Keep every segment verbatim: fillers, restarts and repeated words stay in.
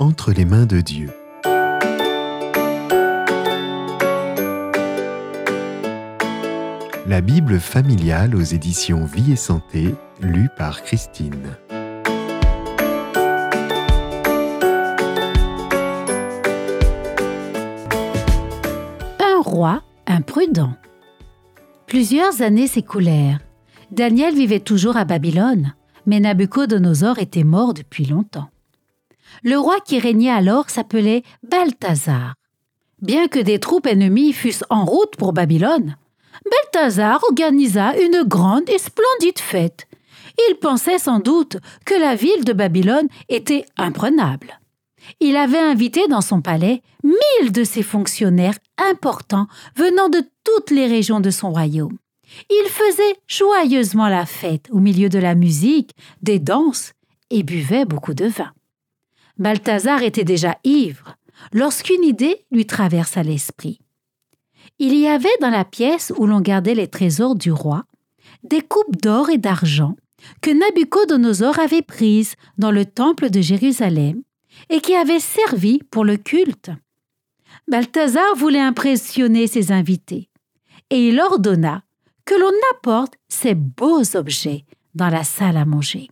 entre les mains de Dieu. La Bible familiale aux éditions Vie et Santé, lue par Christine. Un roi imprudent. Plusieurs années s'écoulèrent. Daniel vivait toujours à Babylone, mais Nabuchodonosor était mort depuis longtemps. Le roi qui régnait alors s'appelait Balthazar. Bien que des troupes ennemies fussent en route pour Babylone, Balthazar organisa une grande et splendide fête. Il pensait sans doute que la ville de Babylone était imprenable. Il avait invité dans son palais mille de ses fonctionnaires importants venant de toutes les régions de son royaume. Il faisait joyeusement la fête au milieu de la musique, des danses et buvait beaucoup de vin. Balthazar était déjà ivre lorsqu'une idée lui traversa l'esprit. Il y avait dans la pièce où l'on gardait les trésors du roi des coupes d'or et d'argent que Nabuchodonosor avait prises dans le temple de Jérusalem et qui avaient servi pour le culte. Balthazar voulait impressionner ses invités et il ordonna que l'on apporte ces beaux objets dans la salle à manger.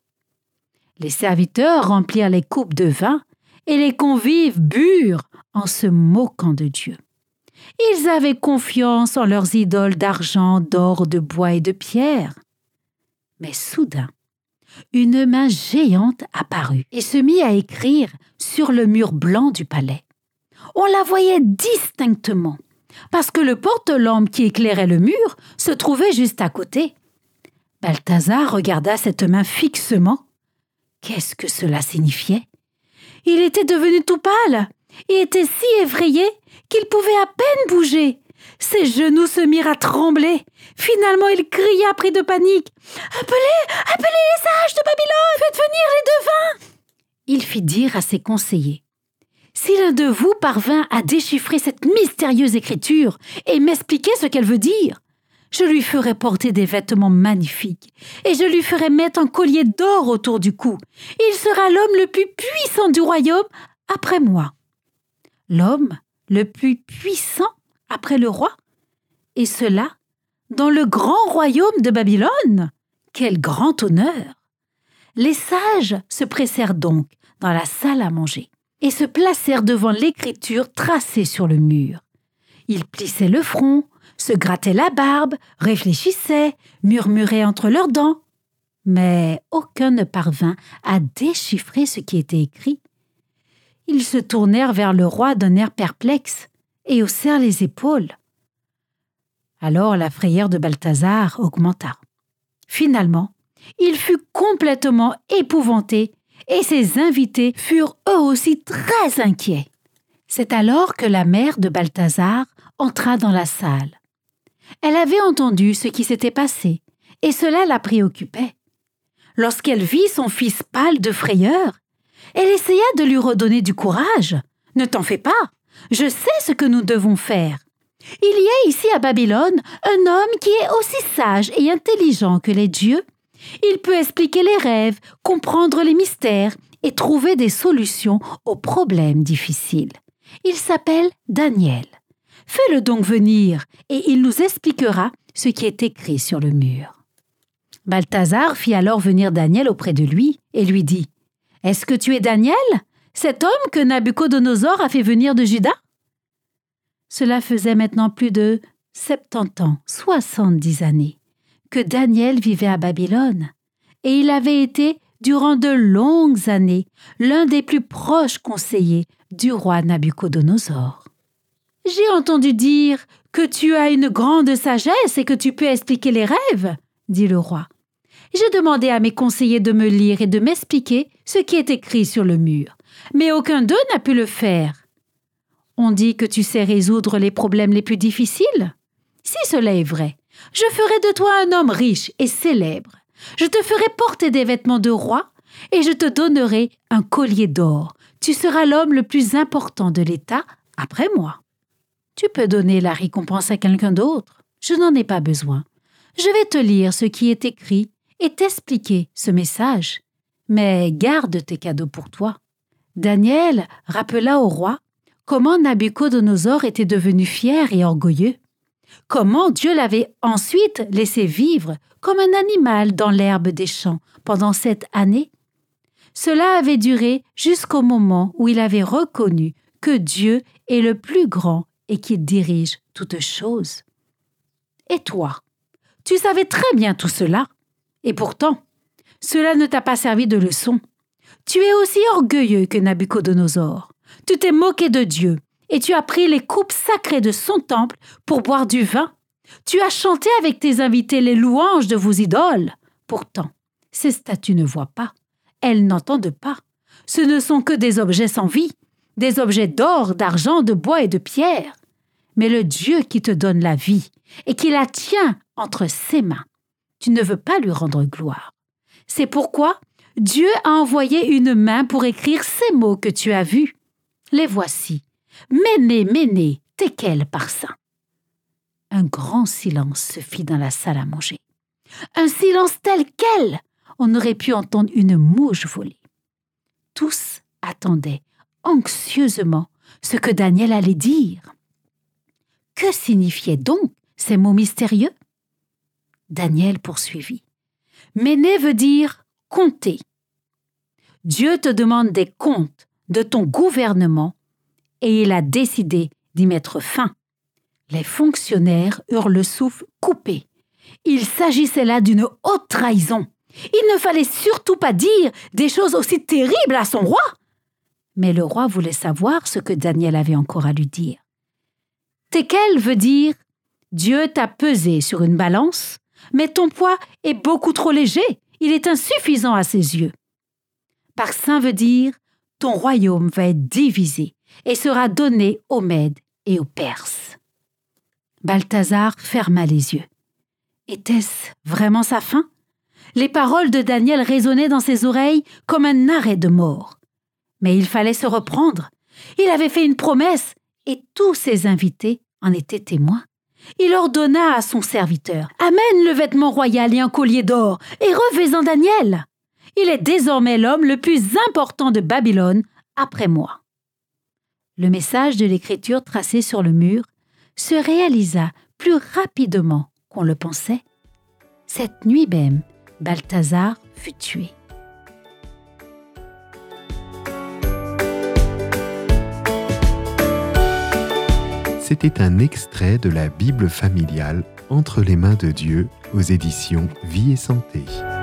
Les serviteurs remplirent les coupes de vin et les convives burent en se moquant de Dieu. Ils avaient confiance en leurs idoles d'argent, d'or, de bois et de pierre. Mais soudain, une main géante apparut et se mit à écrire sur le mur blanc du palais. On la voyait distinctement, parce que le porte-lampe qui éclairait le mur se trouvait juste à côté. Balthazar regarda cette main fixement. Qu'est-ce que cela signifiait? Il était devenu tout pâle et était si effrayé qu'il pouvait à peine bouger. Ses genoux se mirent à trembler. Finalement, il cria pris de panique. « Appelez, appelez les sages de Babylone! Faites venir les devins !» Il fit dire à ses conseillers. « Si l'un de vous parvint à déchiffrer cette mystérieuse écriture et m'expliquer ce qu'elle veut dire, je lui ferai porter des vêtements magnifiques et je lui ferai mettre un collier d'or autour du cou. Il sera l'homme le plus puissant du royaume après moi. » L'homme le plus puissant après le roi? Et cela dans le grand royaume de Babylone? Quel grand honneur! Les sages se pressèrent donc dans la salle à manger et se placèrent devant l'écriture tracée sur le mur. Ils plissaient le front, se grattaient la barbe, réfléchissaient, murmuraient entre leurs dents. Mais aucun ne parvint à déchiffrer ce qui était écrit. Ils se tournèrent vers le roi d'un air perplexe et haussèrent les épaules. Alors la frayeur de Balthazar augmenta. Finalement, il fut complètement épouvanté et ses invités furent eux aussi très inquiets. C'est alors que la mère de Balthazar entra dans la salle. Elle avait entendu ce qui s'était passé et cela la préoccupait. Lorsqu'elle vit son fils pâle de frayeur, elle essaya de lui redonner du courage. « Ne t'en fais pas, je sais ce que nous devons faire. Il y a ici à Babylone un homme qui est aussi sage et intelligent que les dieux. Il peut expliquer les rêves, comprendre les mystères et trouver des solutions aux problèmes difficiles. Il s'appelle Daniel. Fais-le donc venir et il nous expliquera ce qui est écrit sur le mur. » Balthazar fit alors venir Daniel auprès de lui et lui dit « Est-ce que tu es Daniel, cet homme que Nabuchodonosor a fait venir de Juda ?» Cela faisait maintenant plus de septante ans, soixante-dix années, que Daniel vivait à Babylone, et il avait été, durant de longues années, l'un des plus proches conseillers du roi Nabuchodonosor. « J'ai entendu dire que tu as une grande sagesse et que tu peux expliquer les rêves, » dit le roi. « J'ai demandé à mes conseillers de me lire et de m'expliquer ce qui est écrit sur le mur, mais aucun d'eux n'a pu le faire. On dit que tu sais résoudre les problèmes les plus difficiles. Si cela est vrai, je ferai de toi un homme riche et célèbre. Je te ferai porter des vêtements de roi et je te donnerai un collier d'or. Tu seras l'homme le plus important de l'État après moi. Tu peux donner la récompense à quelqu'un d'autre. Je n'en ai pas besoin. Je vais te lire ce qui est écrit et t'expliquer ce message. Mais garde tes cadeaux pour toi. Daniel rappela au roi comment Nabuchodonosor était devenu fier et orgueilleux, comment Dieu l'avait ensuite laissé vivre comme un animal dans l'herbe des champs pendant sept années. Cela avait duré jusqu'au moment où il avait reconnu que Dieu est le plus grand et qu'il dirige toutes choses. Et toi, tu savais très bien tout cela, et pourtant, cela ne t'a pas servi de leçon. Tu es aussi orgueilleux que Nabuchodonosor. Tu t'es moqué de Dieu et tu as pris les coupes sacrées de son temple pour boire du vin. Tu as chanté avec tes invités les louanges de vos idoles. Pourtant, ces statues ne voient pas, elles n'entendent pas. Ce ne sont que des objets sans vie, des objets d'or, d'argent, de bois et de pierre. Mais le Dieu qui te donne la vie et qui la tient entre ses mains, tu ne veux pas lui rendre gloire. C'est pourquoi Dieu a envoyé une main pour écrire ces mots que tu as vus. Les voici. Méné, Méné, Tékel, Parsin. Un grand silence se fit dans la salle à manger. Un silence tel quel on aurait pu entendre une mouche voler. Tous attendaient anxieusement ce que Daniel allait dire. Que signifiaient donc ces mots mystérieux? Daniel poursuivit. Méné veut dire compter. Dieu te demande des comptes de ton gouvernement et il a décidé d'y mettre fin. Les fonctionnaires eurent le souffle coupé. Il s'agissait là d'une haute trahison. Il ne fallait surtout pas dire des choses aussi terribles à son roi. Mais le roi voulait savoir ce que Daniel avait encore à lui dire. Tékel veut dire « Dieu t'a pesé sur une balance, mais ton poids est beaucoup trop léger, il est insuffisant à ses yeux. » Parsin veut dire « Ton royaume va être divisé et sera donné aux Mèdes et aux Perses. » Balthazar ferma les yeux. Était-ce vraiment sa fin? Les paroles de Daniel résonnaient dans ses oreilles comme un arrêt de mort. Mais il fallait se reprendre. Il avait fait une promesse et tous ses invités en étaient témoins. Il ordonna à son serviteur « Amène le vêtement royal et un collier d'or et revais-en Daniel. Il est désormais l'homme le plus important de Babylone après moi. » Le message de l'écriture tracé sur le mur se réalisa plus rapidement qu'on le pensait. Cette nuit même, Balthazar fut tué. C'était un extrait de la Bible familiale Entre les mains de Dieu aux éditions Vie et Santé.